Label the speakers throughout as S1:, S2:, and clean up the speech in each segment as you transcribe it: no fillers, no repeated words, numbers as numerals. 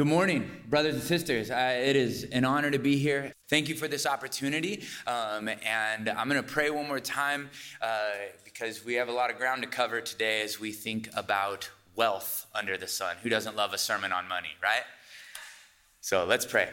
S1: Good morning, brothers and sisters. It is an honor to be here. Thank you for this opportunity. And I'm going to pray one more time because we have a lot of ground to cover today as we think about wealth under the sun. Who doesn't love a sermon on money, right? So let's pray.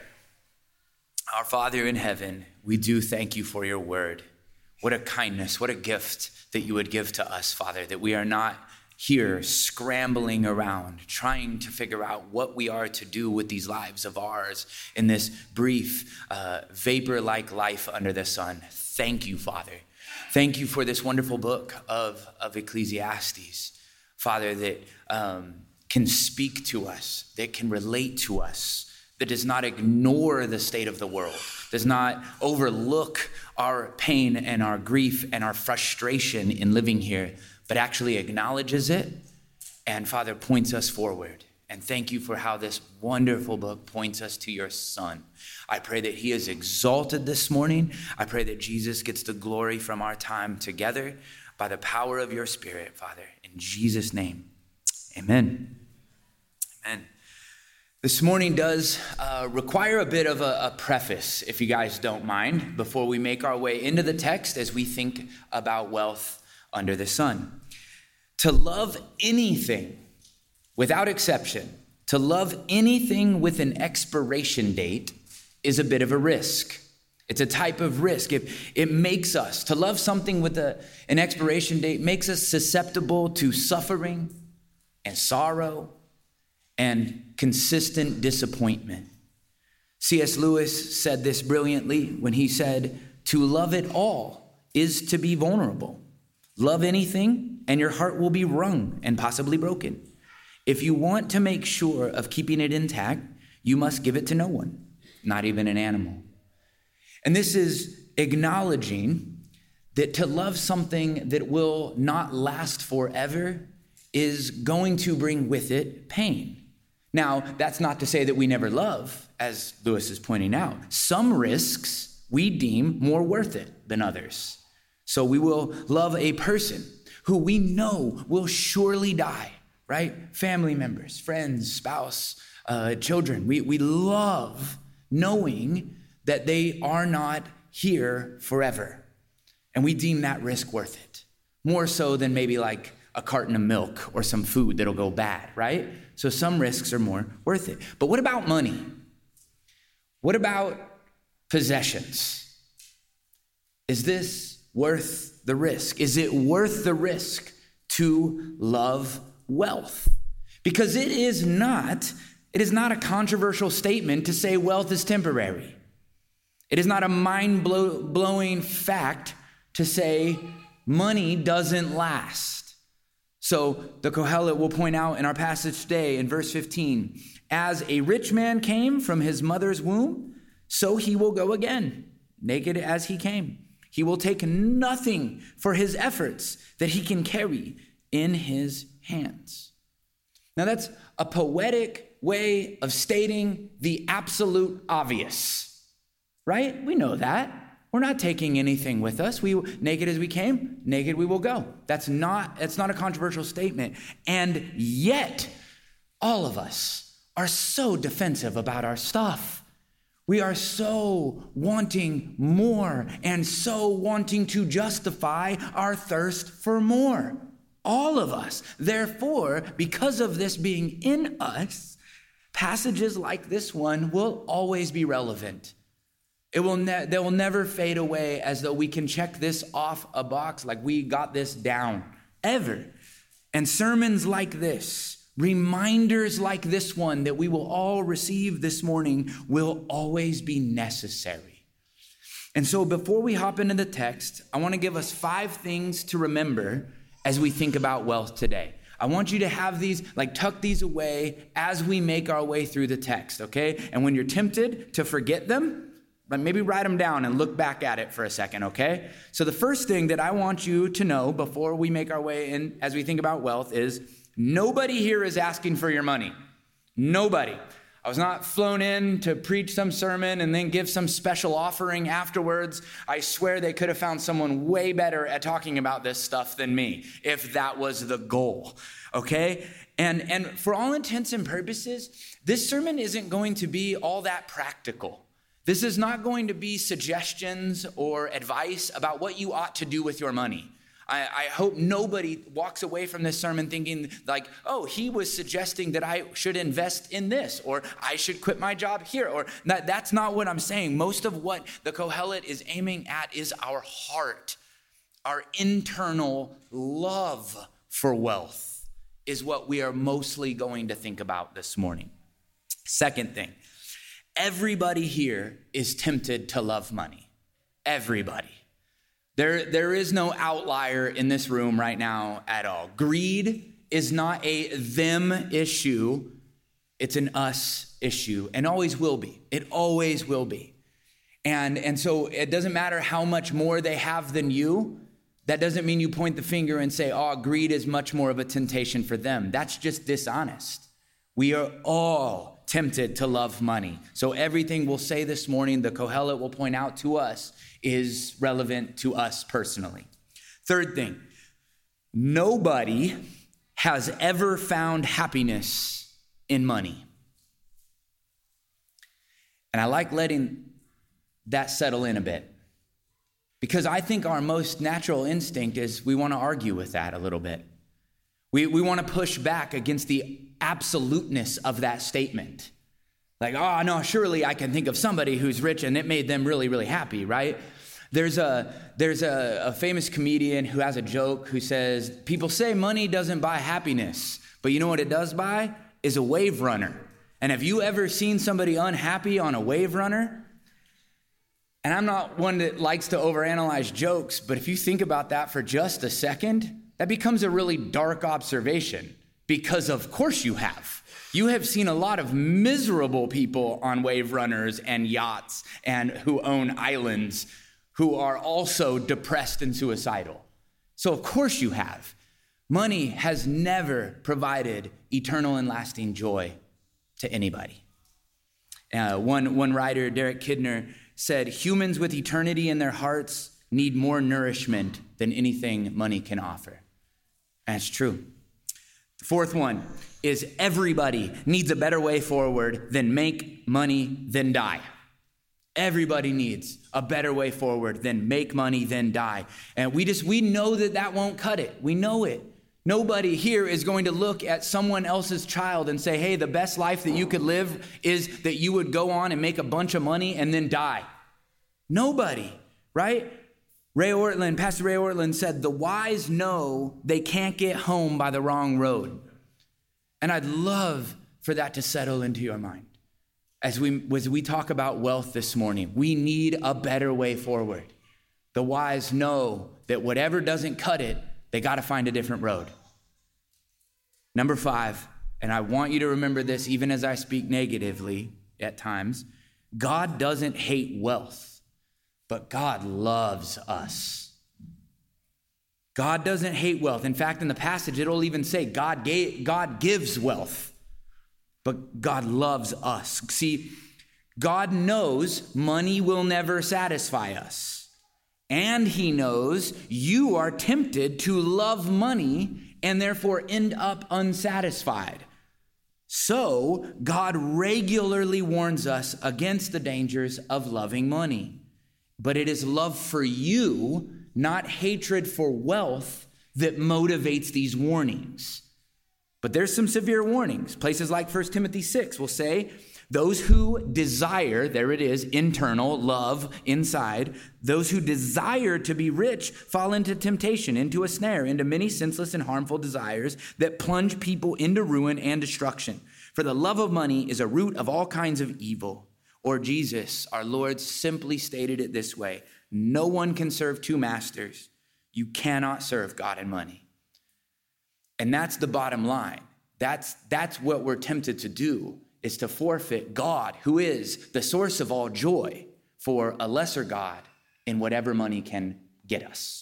S1: Our Father in heaven, we do thank you for your word. What a kindness, what a gift that you would give to us, Father, that we are not here scrambling around, trying to figure out what we are to do with these lives of ours in this brief, vapor-like life under the sun. Thank you, Father. Thank you for this wonderful book of Ecclesiastes, Father, that can speak to us, that can relate to us, that does not ignore the state of the world, does not overlook our pain and our grief and our frustration in living here, but actually acknowledges it and, Father, points us forward. And thank you for how this wonderful book points us to your Son. I pray that he is exalted this morning. I pray that Jesus gets the glory from our time together by the power of your Spirit, Father. In Jesus' name, amen. Amen. This morning does require a bit of a preface, if you guys don't mind, before we make our way into the text as we think about wealth under the sun. To love anything, without exception, to love anything with an expiration date is a bit of a risk. It's a type of risk. It makes us, to love something with an expiration date makes us susceptible to suffering and sorrow and consistent disappointment. C.S. Lewis said this brilliantly when he said, "To love it all is to be vulnerable. Love anything, and your heart will be wrung and possibly broken. If you want to make sure of keeping it intact, you must give it to no one, not even an animal." And this is acknowledging that to love something that will not last forever is going to bring with it pain. Now, that's not to say that we never love, as Lewis is pointing out. Some risks we deem more worth it than others. So we will love a person who we know will surely die, right? Family members, friends, spouse, children. We love knowing that they are not here forever. And we deem that risk worth it. More so than maybe like a carton of milk or some food that'll go bad, right? So some risks are more worth it. But what about money? What about possessions? Is this worth the risk? Is it worth the risk to love wealth? Because it is not a controversial statement to say wealth is temporary. It is not a mind-blowing fact to say money doesn't last. So the Kohelet will point out in our passage today in verse 15, as a rich man came from his mother's womb, so he will go again, naked as he came. He will take nothing for his efforts that he can carry in his hands. Now that's a poetic way of stating the absolute obvious, right? We know that. We're not taking anything with us. We naked as we came, naked we will go. It's not a controversial statement. And yet, all of us are so defensive about our stuff. We are so wanting more and so wanting to justify our thirst for more. All of us. Therefore, because of this being in us, passages like this one will always be relevant. They will never fade away as though we can check this off a box like we got this down, ever. And sermons like this, reminders like this one that we will all receive this morning will always be necessary. And so before we hop into the text, I want to give us 5 things to remember as we think about wealth today. I want you to have these, tuck these away as we make our way through the text, okay? And when you're tempted to forget them, maybe write them down and look back at it for a second, okay? So the first thing that I want you to know before we make our way in as we think about wealth is nobody here is asking for your money. Nobody. I was not flown in to preach some sermon and then give some special offering afterwards. I swear they could have found someone way better at talking about this stuff than me, if that was the goal, okay? And for all intents and purposes, this sermon isn't going to be all that practical. This is not going to be suggestions or advice about what you ought to do with your money. I hope nobody walks away from this sermon thinking like, oh, he was suggesting that I should invest in this, or I should quit my job here, or that's not what I'm saying. Most of what the Kohelet is aiming at is our heart, our internal love for wealth is what we are mostly going to think about this morning. Second thing, everybody here is tempted to love money. Everybody. There is no outlier in this room right now at all. Greed is not a them issue. It's an us issue and always will be. It always will be. And so it doesn't matter how much more they have than you. That doesn't mean you point the finger and say, oh, greed is much more of a temptation for them. That's just dishonest. We are all tempted to love money. So everything we'll say this morning, the Kohelet will point out to us, is relevant to us personally. Third thing, nobody has ever found happiness in money. And I like letting that settle in a bit, because I think our most natural instinct is we want to argue with that a little bit. We want to push back against the absoluteness of that statement. Like, oh, no, surely I can think of somebody who's rich and it made them really, really happy, right? There's a famous comedian who has a joke who says, people say money doesn't buy happiness, but you know what it does buy? Is a wave runner. And have you ever seen somebody unhappy on a wave runner? And I'm not one that likes to overanalyze jokes, but if you think about that for just a second, that becomes a really dark observation, because of course you have. You have seen a lot of miserable people on wave runners and yachts and who own islands who are also depressed and suicidal. So of course you have. Money has never provided eternal and lasting joy to anybody. One writer, Derek Kidner, said, humans with eternity in their hearts need more nourishment than anything money can offer. And it's true. The fourth one is everybody needs a better way forward than make money, then die. Everybody needs a better way forward than make money, then die. And we know that won't cut it. We know it. Nobody here is going to look at someone else's child and say, hey, the best life that you could live is that you would go on and make a bunch of money and then die. Nobody, right? Pastor Ray Ortlund said, the wise know they can't get home by the wrong road. And I'd love for that to settle into your mind. As we talk about wealth this morning, we need a better way forward. The wise know that whatever doesn't cut it, they got to find a different road. Number 5, and I want you to remember this even as I speak negatively at times, God doesn't hate wealth, but God loves us. God doesn't hate wealth. In fact, in the passage, it'll even say God gives wealth, but God loves us. See, God knows money will never satisfy us. And he knows you are tempted to love money and therefore end up unsatisfied. So God regularly warns us against the dangers of loving money. But it is love for you, not hatred for wealth, that motivates these warnings. But there's some severe warnings. Places like 1 Timothy 6 will say, those who desire, there it is, internal love inside, those who desire to be rich fall into temptation, into a snare, into many senseless and harmful desires that plunge people into ruin and destruction. For the love of money is a root of all kinds of evil. Or Jesus, our Lord, simply stated it this way: no one can serve two masters. You cannot serve God and money. And that's the bottom line. That's what we're tempted to do, is to forfeit God, who is the source of all joy, for a lesser God in whatever money can get us.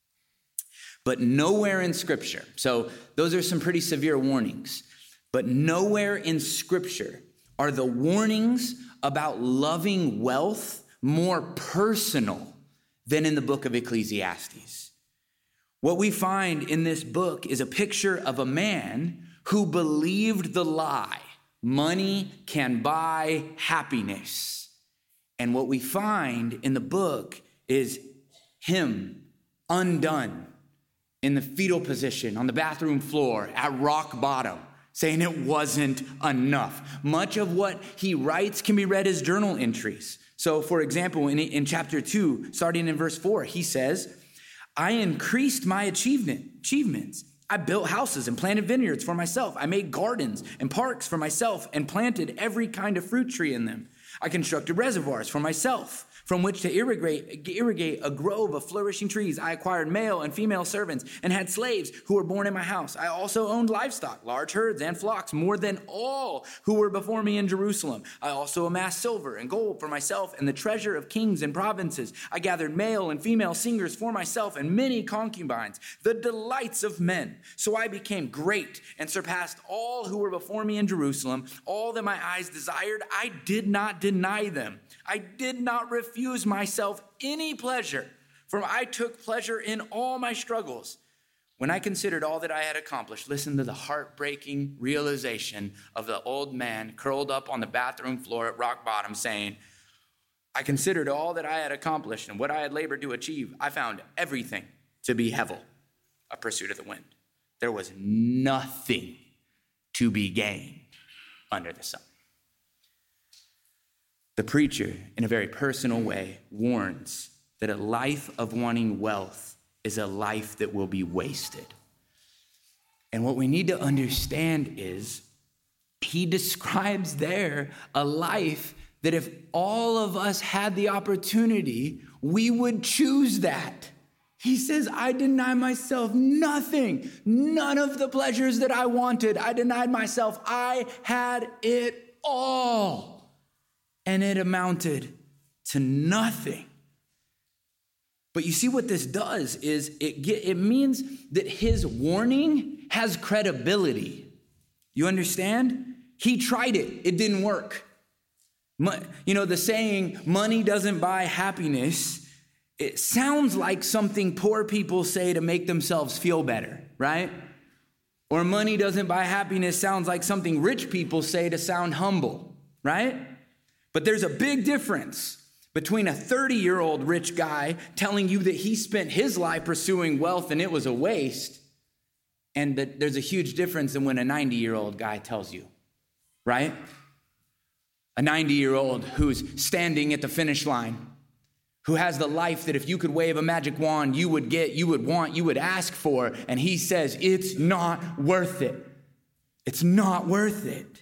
S1: But nowhere in Scripture, so those are some pretty severe warnings, but nowhere in Scripture are the warnings about loving wealth more personal than in the book of Ecclesiastes. What we find in this book is a picture of a man who believed the lie, money can buy happiness. And what we find in the book is him undone in the fetal position on the bathroom floor at rock bottom, saying it wasn't enough. Much of what he writes can be read as journal entries. So, for example, in chapter 2, starting in verse 4, he says, I increased my achievements. I built houses and planted vineyards for myself. I made gardens and parks for myself and planted every kind of fruit tree in them. I constructed reservoirs for myself from which to irrigate a grove of flourishing trees. I acquired male and female servants and had slaves who were born in my house. I also owned livestock, large herds and flocks, more than all who were before me in Jerusalem. I also amassed silver and gold for myself and the treasure of kings and provinces. I gathered male and female singers for myself and many concubines, the delights of men. So I became great and surpassed all who were before me in Jerusalem. All that my eyes desired, I did not deny them. I did not refuse myself any pleasure, for I took pleasure in all my struggles. When I considered all that I had accomplished, listen to the heartbreaking realization of the old man curled up on the bathroom floor at rock bottom saying, I considered all that I had accomplished and what I had labored to achieve. I found everything to be hevel, a pursuit of the wind. There was nothing to be gained under the sun. The preacher, in a very personal way, warns that a life of wanting wealth is a life that will be wasted. And what we need to understand is he describes there a life that if all of us had the opportunity, we would choose that. He says, I deny myself nothing, none of the pleasures that I wanted. I denied myself. I had it all. And it amounted to nothing. But you see what this does is it means that his warning has credibility. You understand? He tried it. It didn't work. You know, the saying, money doesn't buy happiness, it sounds like something poor people say to make themselves feel better, right? Or money doesn't buy happiness sounds like something rich people say to sound humble, right? But there's a big difference between a 30-year-old rich guy telling you that he spent his life pursuing wealth and it was a waste, and that there's a huge difference than when a 90-year-old guy tells you, right? A 90-year-old who's standing at the finish line, who has the life that if you could wave a magic wand, you would get, you would want, you would ask for, and he says, it's not worth it. It's not worth it.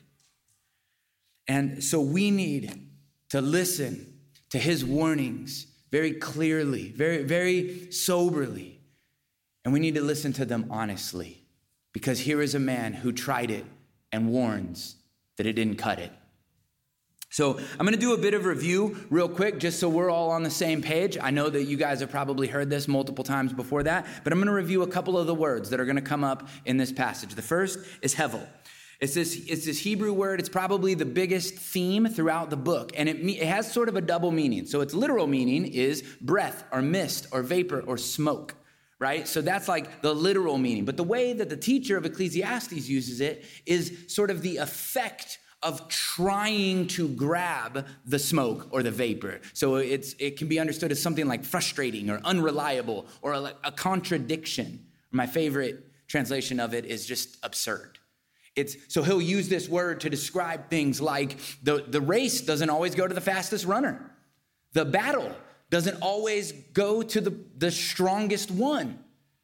S1: And so we need to listen to his warnings very clearly, very, very soberly. And we need to listen to them honestly, because here is a man who tried it and warns that it didn't cut it. So I'm going to do a bit of review real quick, just so we're all on the same page. I know that you guys have probably heard this multiple times before that, but I'm going to review a couple of the words that are going to come up in this passage. The first is hevel. It's this Hebrew word. It's probably the biggest theme throughout the book, and it has sort of a double meaning. So its literal meaning is breath or mist or vapor or smoke, right? So that's like the literal meaning. But the way that the teacher of Ecclesiastes uses it is sort of the effect of trying to grab the smoke or the vapor. So it can be understood as something like frustrating or unreliable or a contradiction. My favorite translation of it is just absurd. So he'll use this word to describe things like the race doesn't always go to the fastest runner. The battle doesn't always go to the strongest one.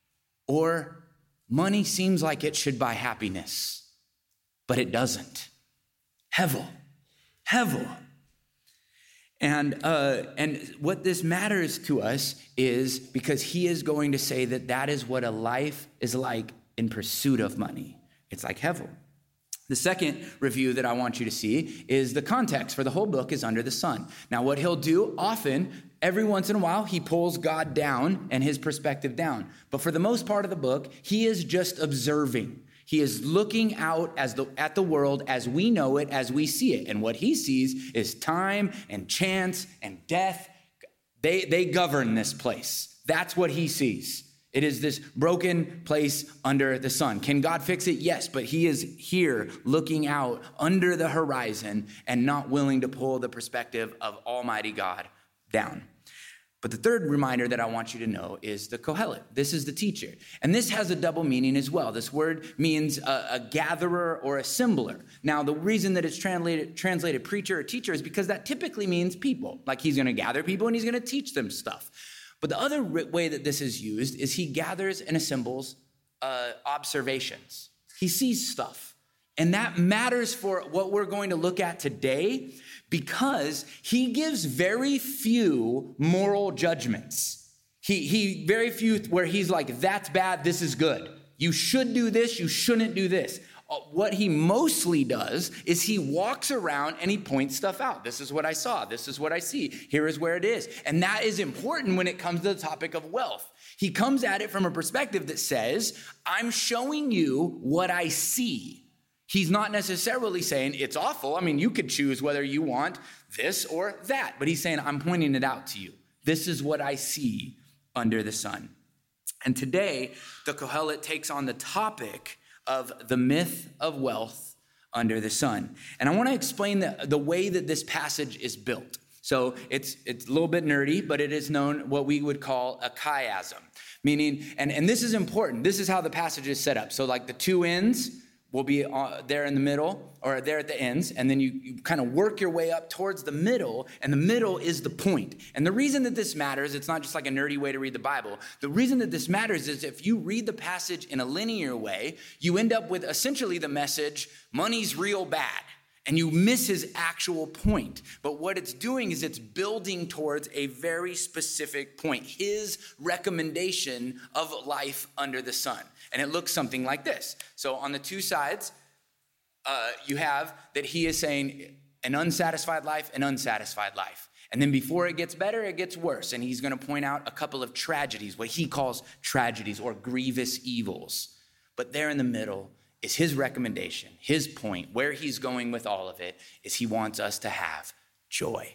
S1: Or money seems like it should buy happiness, but it doesn't. Hevel. And what this matters to us is because he is going to say that is what a life is like in pursuit of money. It's like hevel. The second review that I want you to see is the context for the whole book is under the sun. Now, what he'll do often, every once in a while, he pulls God down and his perspective down. But for the most part of the book, he is just observing. He is looking out at the world as we know it, as we see it. And what he sees is time and chance and death. They govern this place. That's what he sees. It is this broken place under the sun. Can God fix it? Yes, but he is here looking out under the horizon and not willing to pull the perspective of Almighty God down. But the third reminder that I want you to know is the Kohelet. This is the teacher. And this has a double meaning as well. This word means a gatherer or assembler. Now, the reason that it's translated preacher or teacher is because that typically means people. Like he's going to gather people and he's going to teach them stuff. But the other way that this is used is he gathers and assembles observations. He sees stuff. And that matters for what we're going to look at today, because he gives very few moral judgments. He very few where he's like, that's bad, this is good. You should do this, you shouldn't do this. What he mostly does is he walks around and he points stuff out. This is what I saw. This is what I see. Here is where it is. And that is important when it comes to the topic of wealth. He comes at it from a perspective that says, I'm showing you what I see. He's not necessarily saying it's awful. I mean, you could choose whether you want this or that, but he's saying, I'm pointing it out to you. This is what I see under the sun. And today, the Kohelet takes on the topic of the myth of wealth under the sun. And I want to explain the way that this passage is built. So it's a little bit nerdy, but it is known what we would call a chiasm, meaning, and this is important. This is how the passage is set up. So like the two ends will be there in the middle or there at the ends, and then you kind of work your way up towards the middle, and the middle is the point. And the reason that this matters, it's not just like a nerdy way to read the Bible. The reason that this matters is if you read the passage in a linear way, you end up with essentially the message, money's real bad, and you miss his actual point. But what it's doing is it's building towards a very specific point, his recommendation of life under the sun. And it looks something like this. So on the two sides, you have that he is saying an unsatisfied life, an unsatisfied life. And then before it gets better, it gets worse. And he's going to point out a couple of tragedies, what he calls tragedies or grievous evils. But there in the middle is his recommendation, his point, where he's going with all of it is he wants us to have joy.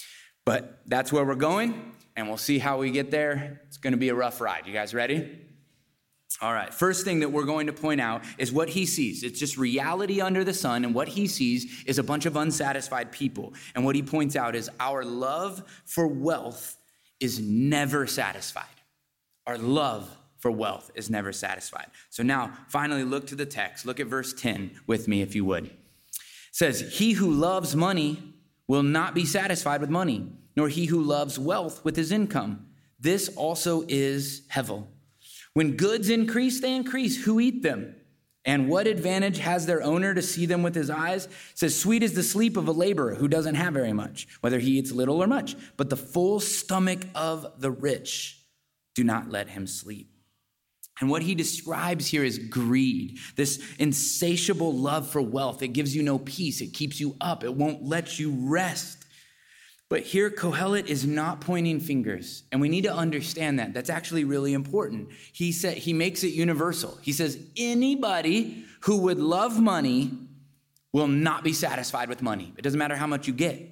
S1: But that's where we're going, and we'll see how we get there. It's going to be a rough ride. You guys ready? All right, first thing that we're going to point out is what he sees. It's just reality under the sun, and what he sees is a bunch of unsatisfied people. And what he points out is our love for wealth is never satisfied. Our love for wealth is never satisfied. So now, finally, look to the text. Look at verse 10 with me, if you would. It says, he who loves money will not be satisfied with money, nor he who loves wealth with his income. This also is hevel. When goods increase, they increase. Who eat them? And what advantage has their owner to see them with his eyes? It says, sweet is the sleep of a laborer who doesn't have very much, whether he eats little or much. But the full stomach of the rich, do not let him sleep. And what he describes here is greed, this insatiable love for wealth. It gives you no peace. It keeps you up. It won't let you rest. But here, Kohelet is not pointing fingers, and we need to understand that. That's actually really important. He makes it universal. He says, anybody who would love money will not be satisfied with money. It doesn't matter how much you get.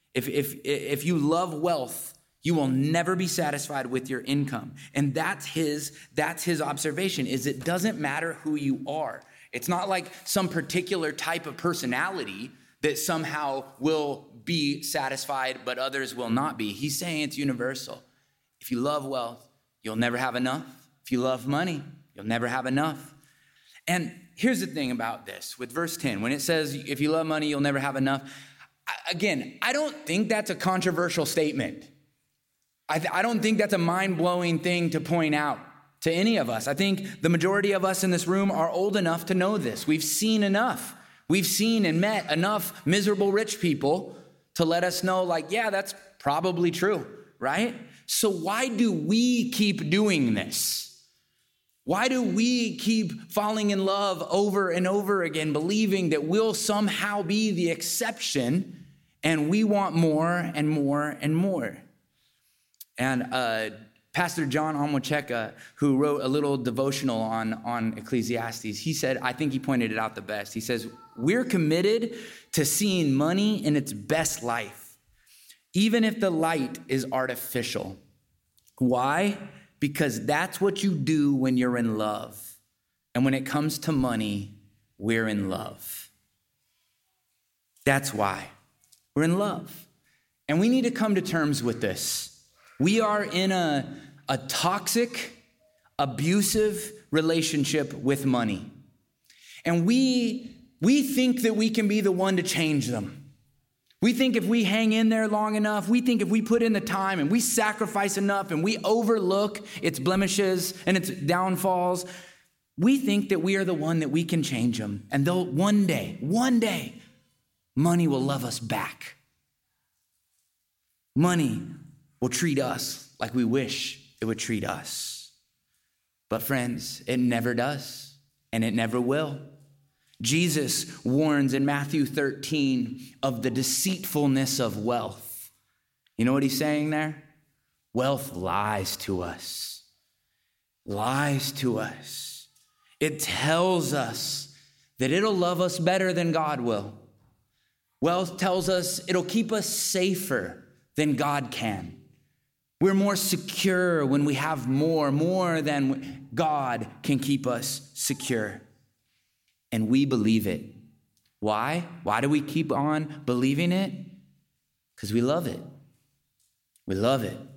S1: If you love wealth, you will never be satisfied with your income. And that's his observation, is it doesn't matter who you are. It's not like some particular type of personality that somehow will be satisfied, but others will not be. He's saying it's universal. If you love wealth, you'll never have enough. If you love money, you'll never have enough. And here's the thing about this with verse 10, when it says, if you love money, you'll never have enough. Again, I don't think that's a controversial statement. I don't think that's a mind-blowing thing to point out to any of us. I think the majority of us in this room are old enough to know this. We've seen enough. We've seen and met enough miserable rich people to let us know, like, yeah, that's probably true, right? So why do we keep doing this? Why do we keep falling in love over and over again, believing that we'll somehow be the exception and we want more and more and more? And Pastor John Onwuchekwa, who wrote a little devotional on Ecclesiastes, he said, I think he pointed it out the best. He says, we're committed to seeing money in its best life, even if the light is artificial. Why? because that's what you do when you're in love. And when it comes to money, we're in love. That's why we're in love. And we need to come to terms with this. We are in a toxic, abusive relationship with money. And we think that we can be the one to change them. We think if we hang in there long enough, we think if we put in the time and we sacrifice enough and we overlook its blemishes and its downfalls, we think that we are the one that we can change them. And though one day, money will love us back. Money will treat us like we wish it would treat us. But friends, it never does, and it never will. Jesus warns in Matthew 13 of the deceitfulness of wealth. You know what he's saying there? Wealth lies to us. Lies to us. It tells us that it'll love us better than God will. Wealth tells us it'll keep us safer than God can. We're more secure when we have more than God can keep us secure. And we believe it. Why? Why do we keep on believing it? Because we love it. We love it.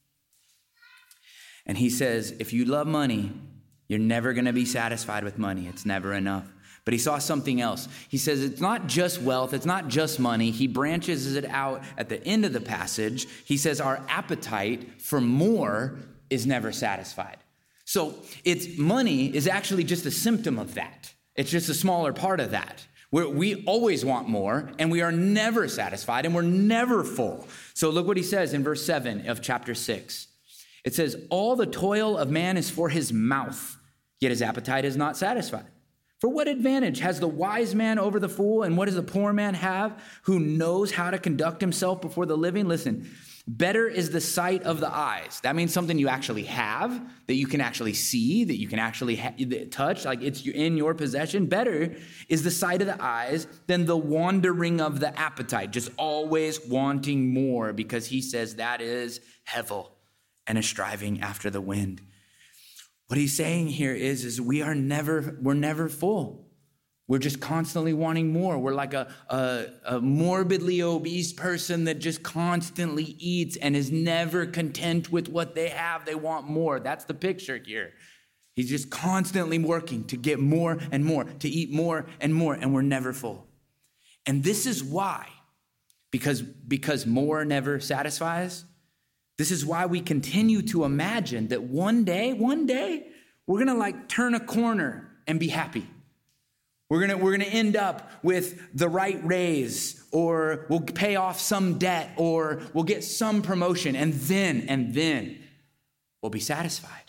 S1: And he says, if you love money, you're never going to be satisfied with money. It's never enough. But he saw something else. He says it's not just wealth. It's not just money. He branches it out at the end of the passage. He says our appetite for more is never satisfied. So it's money is actually just a symptom of that. It's just a smaller part of that. We always want more, and we are never satisfied, and we're never full. So look what he says in verse 7 of chapter 6. It says, all the toil of man is for his mouth, yet his appetite is not satisfied. For what advantage has the wise man over the fool, and what does the poor man have who knows how to conduct himself before the living? Listen, better is the sight of the eyes. That means something you actually have, that you can actually see, that you can actually touch, like it's in your possession. Better is the sight of the eyes than the wandering of the appetite, just always wanting more, because he says that is hevel and a striving after the wind. What he's saying here is we're never full. We're just constantly wanting more. We're like a morbidly obese person that just constantly eats and is never content with what they have. They want more. That's the picture here. He's just constantly working to get more and more, to eat more, and we're never full. And this is why, because more never satisfies, this is why we continue to imagine that one day, we're going to turn a corner and be happy. We're gonna end up with the right raise, or we'll pay off some debt, or we'll get some promotion, and then we'll be satisfied.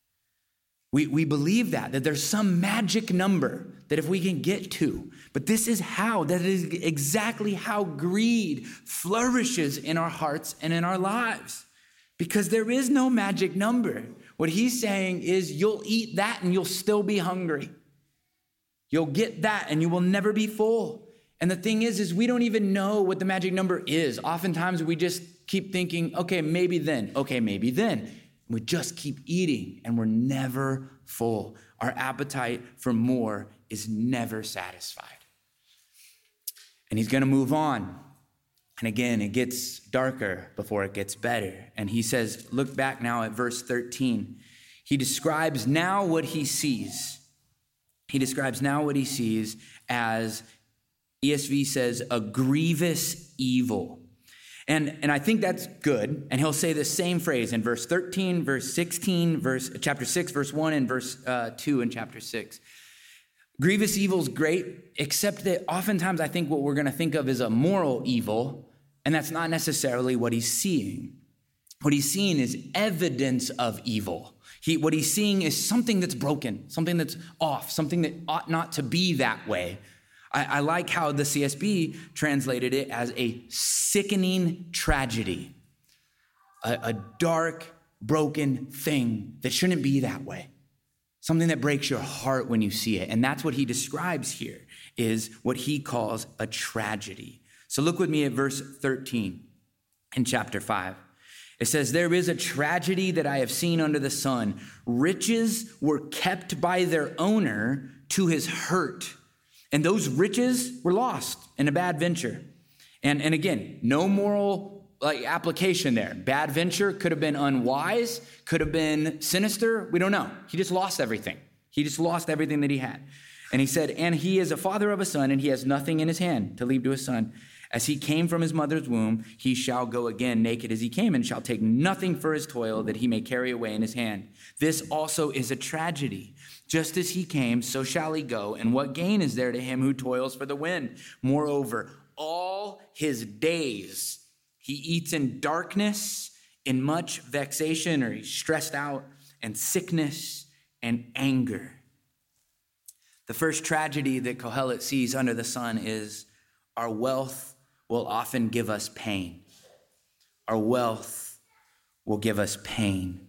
S1: We believe that there's some magic number that if we can get to, but that is exactly how greed flourishes in our hearts and in our lives, because there is no magic number. What he's saying is you'll eat that and you'll still be hungry. You'll get that and you will never be full. And the thing is we don't even know what the magic number is. Oftentimes we just keep thinking, okay, maybe then. We just keep eating and we're never full. Our appetite for more is never satisfied. And he's going to move on. And again, it gets darker before it gets better. And he says, look back now at verse 13. He describes now what he sees. He describes now what he sees as, ESV says, a grievous evil. And I think that's good. And he'll say the same phrase in verse 13, verse 16, chapter 6, verse 1, and verse 2 in chapter 6. Grievous evil is great, except that oftentimes I think what we're going to think of is a moral evil, and that's not necessarily what he's seeing. What he's seeing is evidence of evil. What he's seeing is something that's broken, something that's off, something that ought not to be that way. I like how the CSB translated it as a sickening tragedy, a dark, broken thing that shouldn't be that way, something that breaks your heart when you see it. And that's what he describes here, is what he calls a tragedy. So look with me at verse 13 in chapter 5. It says, there is a tragedy that I have seen under the sun. Riches were kept by their owner to his hurt. And those riches were lost in a bad venture. And again, no moral application there. Bad venture could have been unwise, could have been sinister. We don't know. He just lost everything. He just lost everything that he had. And he said, and he is a father of a son, and he has nothing in his hand to leave to his son. As he came from his mother's womb, he shall go again naked as he came, and shall take nothing for his toil that he may carry away in his hand. This also is a tragedy. Just as he came, so shall he go. And what gain is there to him who toils for the wind? Moreover, all his days he eats in darkness, in much vexation, or he's stressed out, and sickness and anger. The first tragedy that Kohelet sees under the sun is our wealth will often give us pain. Our wealth will give us pain.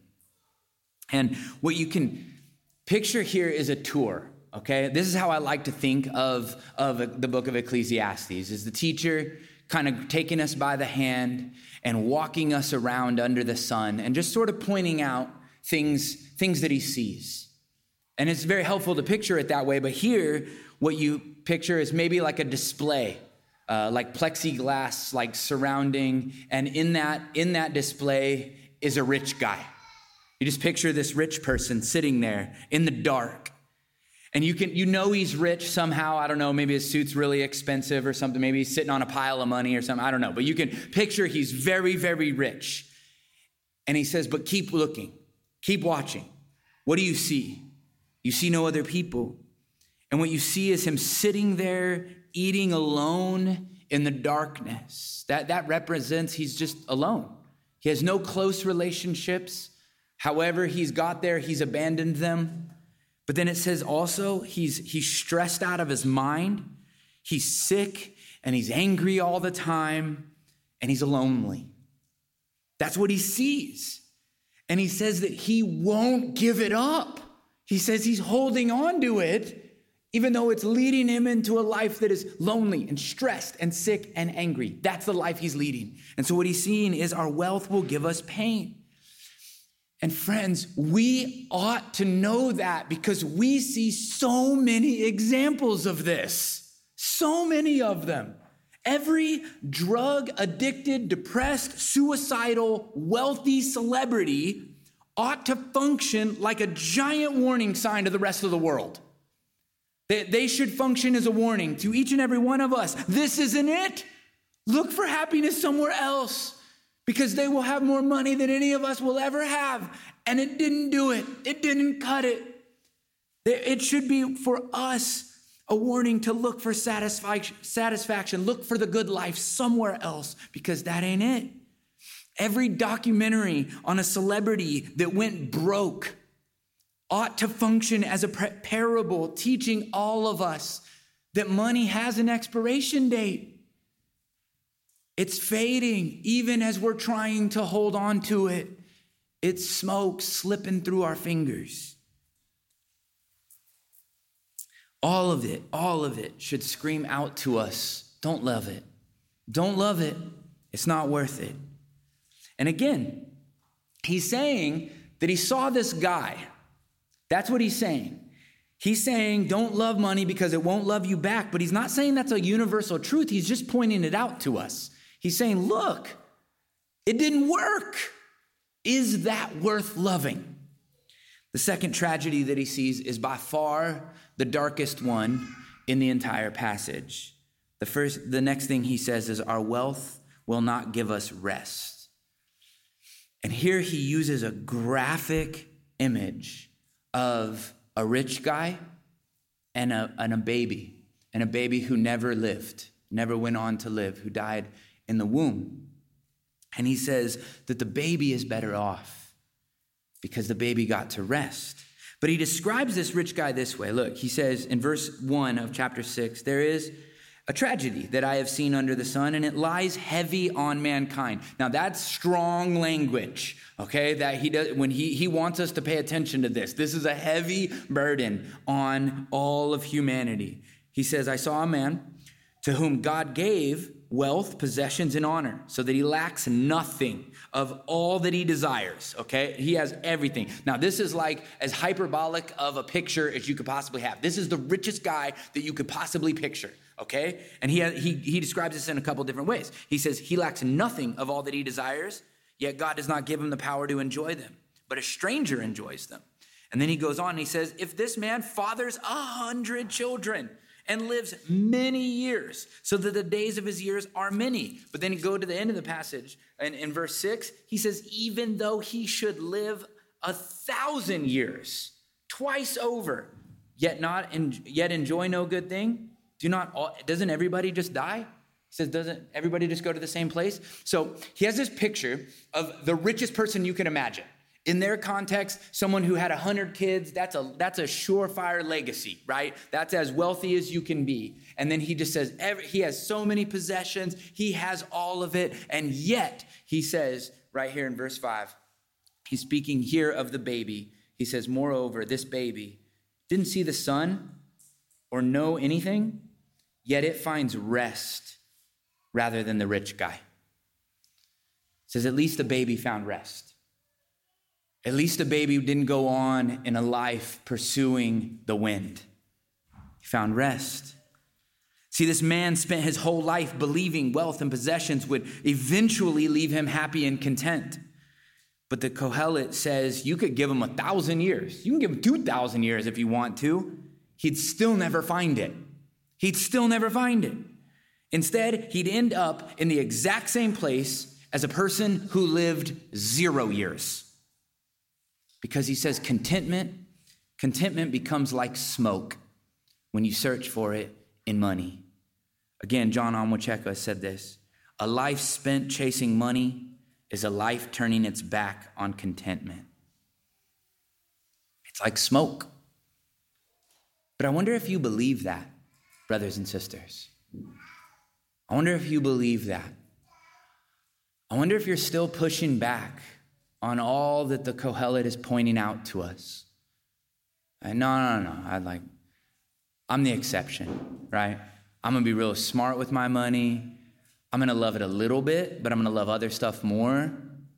S1: And what you can picture here is a tour, okay? This is how I like to think of the book of Ecclesiastes, is the teacher kind of taking us by the hand and walking us around under the sun and just sort of pointing out things that he sees. And it's very helpful to picture it that way, but here, what you picture is maybe like a display, like plexiglass, like surrounding, and in that display is a rich guy. You just picture this rich person sitting there in the dark, and you know he's rich somehow. I don't know, maybe his suit's really expensive or something. Maybe he's sitting on a pile of money or something. I don't know, but you can picture he's very, very rich. And he says, but keep looking, keep watching. What do you see? You see no other people. And what you see is him sitting there eating alone in the darkness. That represents he's just alone. He has no close relationships. However he's got there, he's abandoned them. But then it says also he's stressed out of his mind. He's sick and he's angry all the time and he's lonely. That's what he sees. And he says that he won't give it up. He says he's holding on to it, even though it's leading him into a life that is lonely and stressed and sick and angry. That's the life he's leading. And so what he's seeing is our wealth will give us pain. And friends, we ought to know that because we see so many examples of this. So many of them. Every drug-addicted, depressed, suicidal, wealthy celebrity ought to function like a giant warning sign to the rest of the world. They should function as a warning to each and every one of us. This isn't it. Look for happiness somewhere else because they will have more money than any of us will ever have. And it didn't do it. It didn't cut it. It should be for us a warning to look for satisfaction, look for the good life somewhere else because that ain't it. Every documentary on a celebrity that went broke ought to function as a parable teaching all of us that money has an expiration date. It's fading even as we're trying to hold on to it. It's smoke slipping through our fingers. All of it should scream out to us, don't love it. Don't love it. It's not worth it. And again, he's saying that he saw this guy. That's what he's saying. He's saying don't love money because it won't love you back. But he's not saying that's a universal truth. He's just pointing it out to us. He's saying, look, it didn't work. Is that worth loving? The second tragedy that he sees is by far the darkest one in the entire passage. The next thing he says is our wealth will not give us rest. And here he uses a graphic image of a rich guy and a baby who never lived, never went on to live, who died in the womb. And he says that the baby is better off because the baby got to rest. But he describes this rich guy this way. Look, he says in verse 1 of chapter 6, there is a tragedy that I have seen under the sun, and it lies heavy on mankind. Now that's strong language, okay? That he does when he wants us to pay attention to this. This is a heavy burden on all of humanity. He says, I saw a man to whom God gave wealth, possessions, and honor, so that he lacks nothing of all that he desires, okay? He has everything. Now, this is like as hyperbolic of a picture as you could possibly have. This is the richest guy that you could possibly picture, okay? And he describes this in a couple different ways. He says he lacks nothing of all that he desires, yet God does not give him the power to enjoy them, but a stranger enjoys them. And then he goes on and he says, if this man fathers 100 children and lives many years, so that the days of his years are many. But then you go to the end of the passage, and in verse 6, he says, even though he should live 1,000 years, twice over, yet enjoy no good thing, doesn't everybody just die? He says, doesn't everybody just go to the same place? So he has this picture of the richest person you can imagine. In their context, someone who had 100 kids, that's a surefire legacy, right? That's as wealthy as you can be. And then he just says, he has so many possessions, he has all of it. And yet, he says right here in verse 5, he's speaking here of the baby. He says, moreover, this baby didn't see the sun or know anything, yet it finds rest rather than the rich guy. It says, at least the baby found rest. At least the baby didn't go on in a life pursuing the wind. He found rest. See, this man spent his whole life believing wealth and possessions would eventually leave him happy and content. But the Kohelet says you could give him 1,000 years. You can give him 2,000 years if you want to. He'd still never find it. He'd still never find it. Instead, he'd end up in the exact same place as a person who lived 0 years. Because he says contentment becomes like smoke when you search for it in money. Again, John Onwuchekwa said this, a life spent chasing money is a life turning its back on contentment. It's like smoke. But I wonder if you believe that, brothers and sisters. I wonder if you believe that. I wonder if you're still pushing back on all that the Kohelet is pointing out to us. No. I'm the exception, right? I'm going to be real smart with my money. I'm going to love it a little bit, but I'm going to love other stuff more.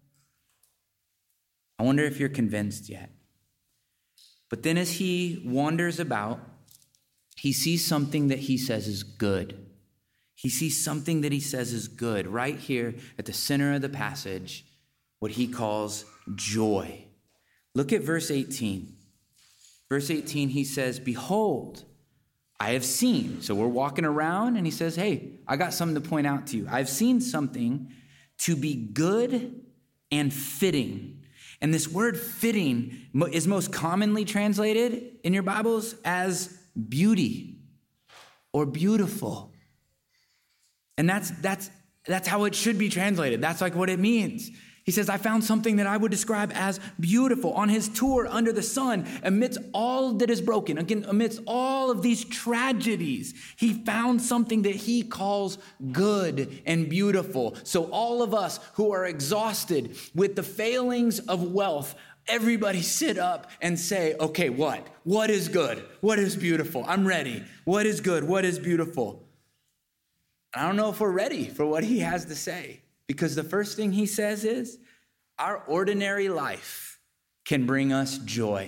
S1: I wonder if you're convinced yet. But then as he wanders about, he sees something that he says is good. He sees something that he says is good right here at the center of the passage, what he calls joy. Look at verse 18. Verse 18, he says, behold, I have seen. So we're walking around and he says, hey, I got something to point out to you. I've seen something to be good and fitting. And this word fitting is most commonly translated in your Bibles as beauty or beautiful. And that's how it should be translated. That's like what it means. He says, I found something that I would describe as beautiful. On his tour under the sun, amidst all that is broken, again, amidst all of these tragedies, he found something that he calls good and beautiful. So all of us who are exhausted with the failings of wealth, everybody sit up and say, okay, what? What is good? What is beautiful? I'm ready. What is good? What is beautiful? I don't know if we're ready for what he has to say. Because the first thing he says is, our ordinary life can bring us joy.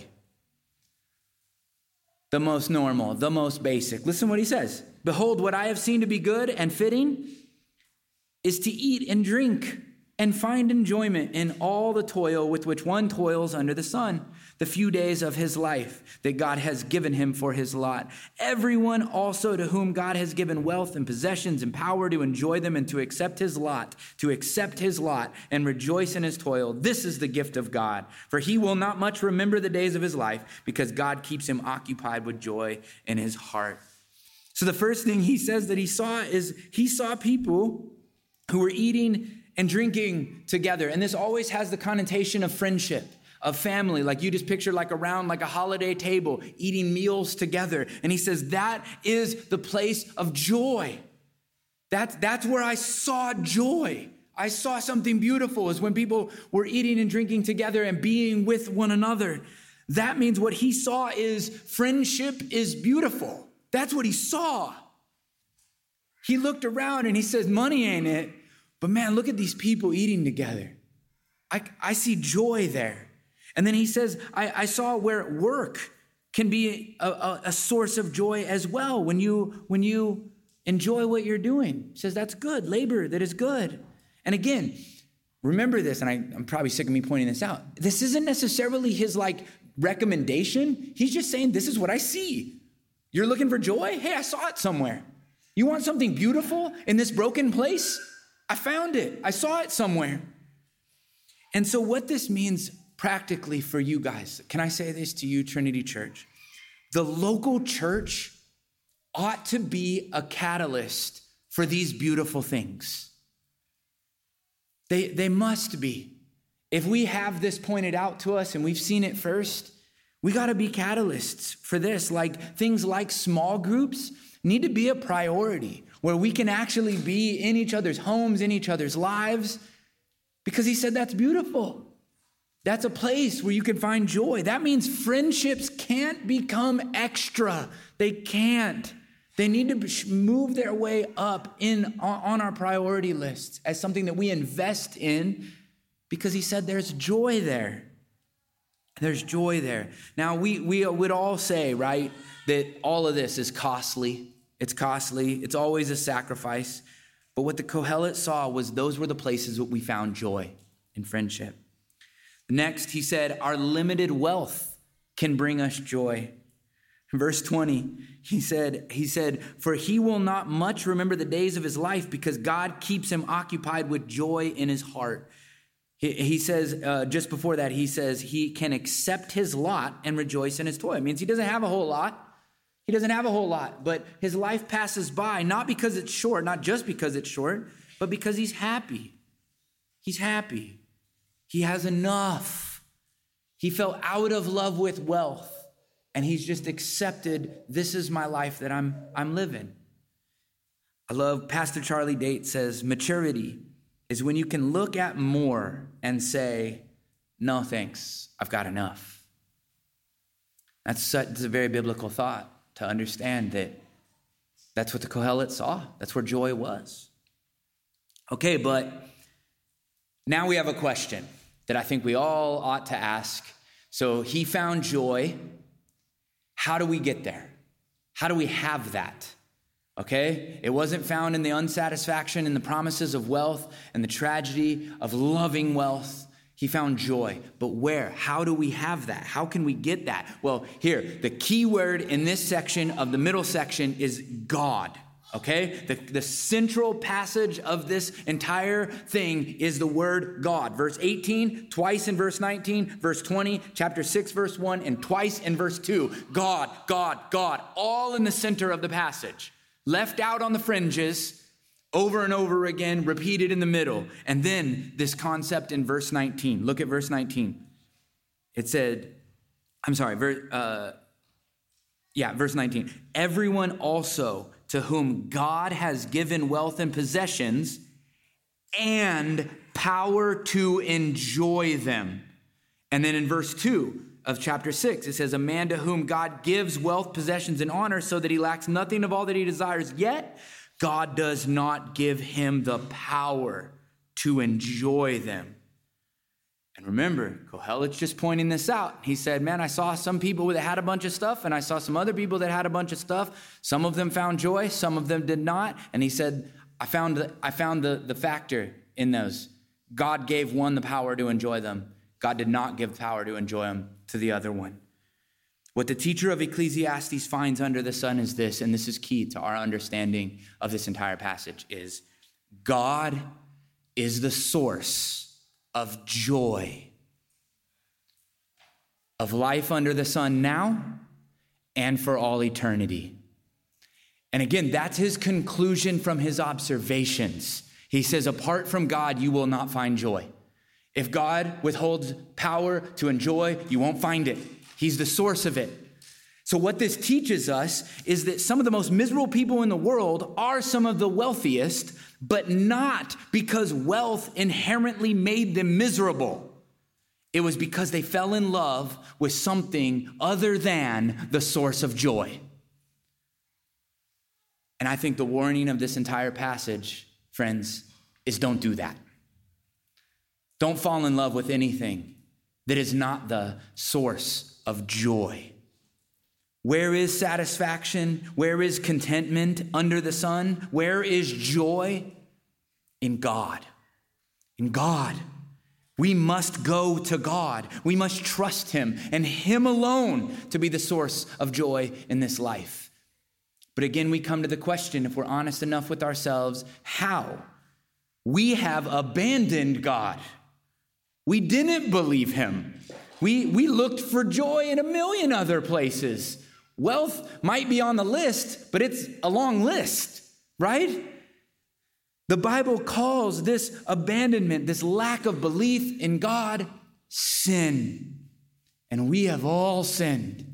S1: The most normal, the most basic. Listen what he says. Behold, what I have seen to be good and fitting is to eat and drink and find enjoyment in all the toil with which one toils under the sun, the few days of his life that God has given him for his lot. Everyone also to whom God has given wealth and possessions and power to enjoy them and to accept his lot and rejoice in his toil. This is the gift of God, for he will not much remember the days of his life because God keeps him occupied with joy in his heart. So the first thing he says that he saw is he saw people who were eating and drinking together. And this always has the connotation of friendship, of family. Like you just picture like around like a holiday table, eating meals together. And he says, that is the place of joy. That's where I saw joy. I saw something beautiful is when people were eating and drinking together and being with one another. That means what he saw is friendship is beautiful. That's what he saw. He looked around and he says, money ain't it, but man, look at these people eating together. I see joy there. And then he says, I saw where work can be a source of joy as well. When you enjoy what you're doing. He says, that's good. Labor that is good. And again, remember this, and I'm probably sick of me pointing this out. This isn't necessarily his recommendation. He's just saying, this is what I see. You're looking for joy? Hey, I saw it somewhere. You want something beautiful in this broken place? I found it. I saw it somewhere. And so what this means practically for you guys, can I say this to you, Trinity Church? The local church ought to be a catalyst for these beautiful things. They must be. If we have this pointed out to us and we've seen it first, we got to be catalysts for this. Things like small groups need to be a priority where we can actually be in each other's homes, in each other's lives, because he said that's beautiful. That's a place where you can find joy. That means friendships can't become extra. They can't. They need to move their way up on our priority list as something that we invest in, because he said there's joy there. There's joy there. Now, we would all say, right, that all of this is costly. It's costly. It's always a sacrifice. But what the Kohelet saw was those were the places that we found joy in friendship. Next, he said, our limited wealth can bring us joy. In verse 20, he said, for he will not much remember the days of his life because God keeps him occupied with joy in his heart. He says, just before that, he says he can accept his lot and rejoice in his toil. It means he doesn't have a whole lot. He doesn't have a whole lot, but his life passes by, not because it's short, not just because it's short, but because he's happy. He's happy. He has enough. He fell out of love with wealth, and he's just accepted, this is my life that I'm living. I love Pastor Charlie Date says, maturity is when you can look at more and say, no, thanks, I've got enough. It's a very biblical thought to understand that that's what the Kohelet saw. That's where joy was. Okay, but now we have a question that I think we all ought to ask. So he found joy. How do we get there? How do we have that? Okay? It wasn't found in the unsatisfaction and the promises of wealth and the tragedy of loving wealth. He found joy. But where? How do we have that? How can we get that? Well, here, the key word in this section of the middle section is God. Okay? The central passage of this entire thing is the word God. Verse 18, twice in verse 19, verse 20, chapter 6, verse 1, and twice in verse 2. God, God, God, all in the center of the passage. Left out on the fringes, over and over again, repeated in the middle. And then this concept in verse 19. Look at verse 19. It said, verse 19. Everyone also to whom God has given wealth and possessions and power to enjoy them. And then in verse 2 of chapter 6, it says, a man to whom God gives wealth, possessions, and honor so that he lacks nothing of all that he desires, yet God does not give him the power to enjoy them. And remember, Kohelet's just pointing this out. He said, man, I saw some people that had a bunch of stuff, and I saw some other people that had a bunch of stuff. Some of them found joy, some of them did not. And he said, I found the factor in those. God gave one the power to enjoy them. God did not give power to enjoy them to the other one. What the teacher of Ecclesiastes finds under the sun is this, and this is key to our understanding of this entire passage, is God is the source of joy, of life under the sun now and for all eternity. And again, that's his conclusion from his observations. He says, apart from God, you will not find joy. If God withholds power to enjoy, you won't find it. He's the source of it. So what this teaches us is that some of the most miserable people in the world are some of the wealthiest, but not because wealth inherently made them miserable. It was because they fell in love with something other than the source of joy. And I think the warning of this entire passage, friends, is don't do that. Don't fall in love with anything that is not the source of joy. Where is satisfaction? Where is contentment under the sun? Where is joy? In God. In God. We must go to God. We must trust him and him alone to be the source of joy in this life. But again, we come to the question, if we're honest enough with ourselves, how? We have abandoned God. We didn't believe him. We looked for joy in a million other places. Wealth might be on the list, but it's a long list, right? The Bible calls this abandonment, this lack of belief in God, sin. And we have all sinned.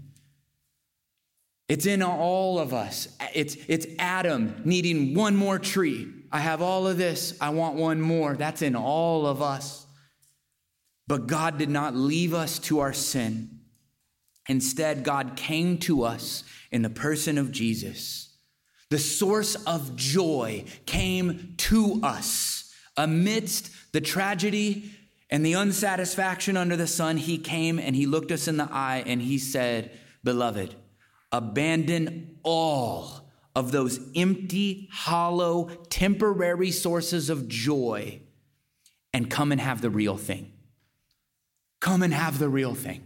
S1: It's in all of us. It's Adam needing one more tree. I have all of this. I want one more. That's in all of us. But God did not leave us to our sin. Instead, God came to us in the person of Jesus. The source of joy came to us. Amidst the tragedy and the unsatisfaction under the sun, he came and he looked us in the eye and he said, "Beloved, abandon all of those empty, hollow, temporary sources of joy and come and have the real thing. Come and have the real thing."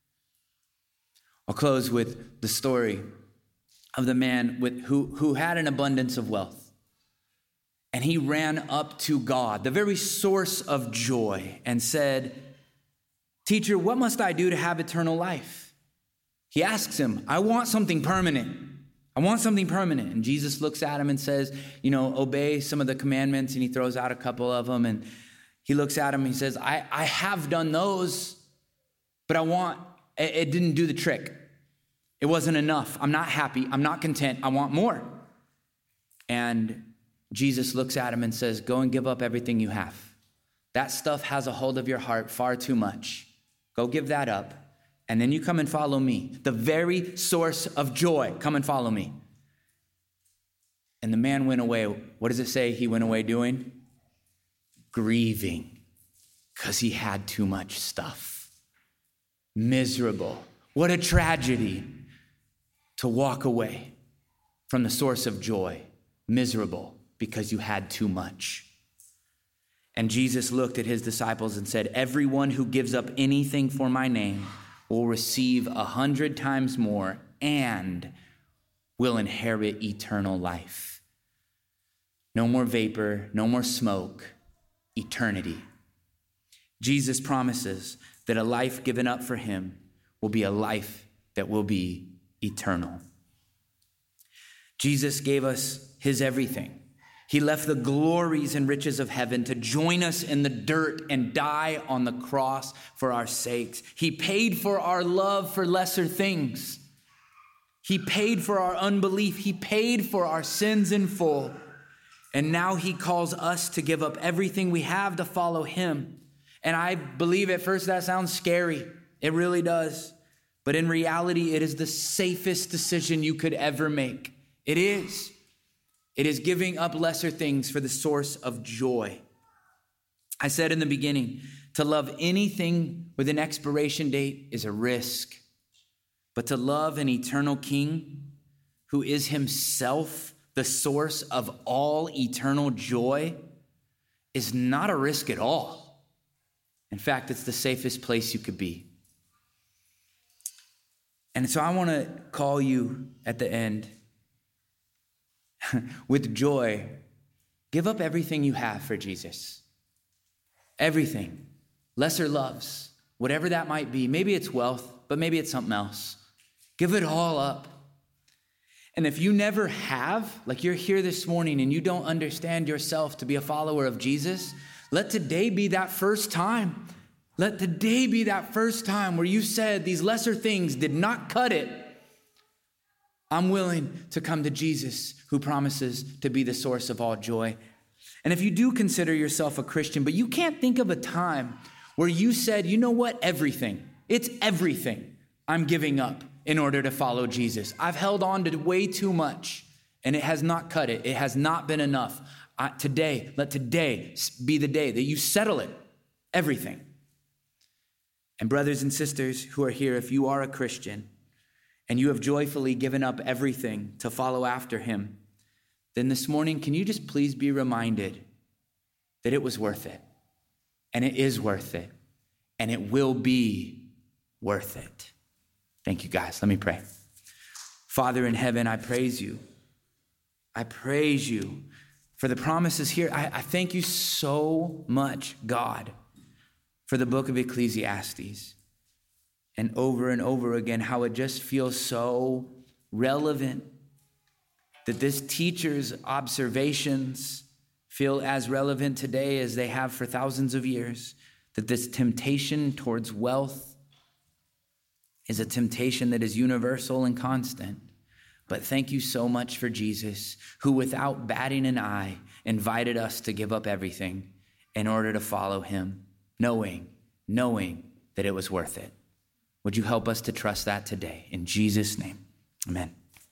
S1: I'll close with the story of the man who had an abundance of wealth. And he ran up to God, the very source of joy, and said, "Teacher, what must I do to have eternal life?" He asks him, "I want something permanent. I want something permanent." And Jesus looks at him and says, obey some of the commandments. And he throws out a couple of them. And he looks at him and he says, I have done those, but it didn't do the trick. It wasn't enough. I'm not happy. I'm not content. I want more. And Jesus looks at him and says, "Go and give up everything you have. That stuff has a hold of your heart far too much. Go give that up. And then you come and follow me. The very source of joy. Come and follow me." And the man went away. What does it say he went away doing? Grieving, because he had too much stuff. Miserable. What a tragedy to walk away from the source of joy. Miserable because you had too much. And Jesus looked at his disciples and said, "Everyone who gives up anything for my name will receive 100 times more and will inherit eternal life." No more vapor, no more smoke, eternity. Jesus promises that a life given up for him will be a life that will be eternal. Jesus gave us his everything. He left the glories and riches of heaven to join us in the dirt and die on the cross for our sakes. He paid for our love for lesser things. He paid for our unbelief. He paid for our sins in full. And now he calls us to give up everything we have to follow him. And I believe at first that sounds scary. It really does. But in reality, it is the safest decision you could ever make. It is. It is giving up lesser things for the source of joy. I said in the beginning, to love anything with an expiration date is a risk. But to love an eternal King who is himself the source of all eternal joy is not a risk at all. In fact, it's the safest place you could be. And so I want to call you at the end with joy. Give up everything you have for Jesus. Everything. Lesser loves, whatever that might be. Maybe it's wealth, but maybe it's something else. Give it all up. And if you never have, like you're here this morning and you don't understand yourself to be a follower of Jesus, let today be that first time. Let today be that first time where you said these lesser things did not cut it. I'm willing to come to Jesus, who promises to be the source of all joy. And if you do consider yourself a Christian, but you can't think of a time where you said, you know what, it's everything I'm giving up in order to follow Jesus. I've held on to way too much, and it has not cut it. It has not been enough. Let today be the day that you settle it, everything. And brothers and sisters who are here, if you are a Christian and you have joyfully given up everything to follow after him, then this morning, can you just please be reminded that it was worth it, and it is worth it, and it will be worth it. Thank you, guys. Let me pray. Father in heaven, I praise you. I praise you for the promises here. I thank you so much, God, for the book of Ecclesiastes. And over again, how it just feels so relevant, that this teacher's observations feel as relevant today as they have for thousands of years, that this temptation towards wealth is a temptation that is universal and constant. But thank you so much for Jesus, who without batting an eye invited us to give up everything in order to follow him, knowing that it was worth it. Would you help us to trust that today? In Jesus' name, amen.